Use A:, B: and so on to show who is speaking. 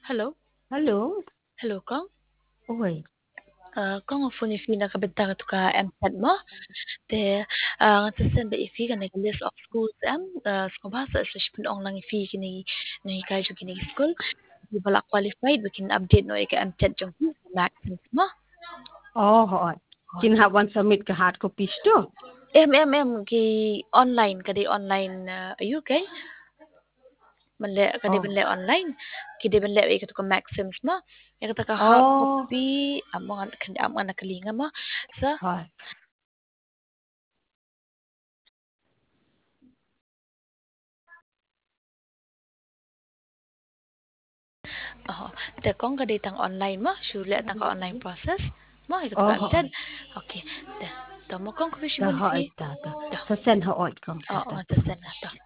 A: Hello?
B: Hello?
A: Hello, Kong?
B: Oi.
A: Kong phone if na kabenta ka MCED mo. Te ngatasend ba ifi ka nag list of schools sko basa slash pun ong lang ifi kini ni kay jo kini school. Di bala qualified we can update no ika MCED jong max mo.
B: Oh, hoy. Kinhawan submit ka hard copies to.
A: Ki online kadi online ayu kay manle kadi
B: Oh.
A: banle online kidi banle ika to maxims mo. Ika ka hard
B: Oh,
A: copy among nakalinga mo sa
B: hoy.
A: Oo. Te kung kaditang online mo, sure at naka online process mo, ito
B: Oh,
A: ka amtad.
B: hoy.
A: Okay. Te, to mo kung
B: Da
A: commission
B: hoy
A: fee.
B: ta ta.
A: To.
B: Sa sen hoy kom sa
A: Oo,
B: ta.
A: nga to.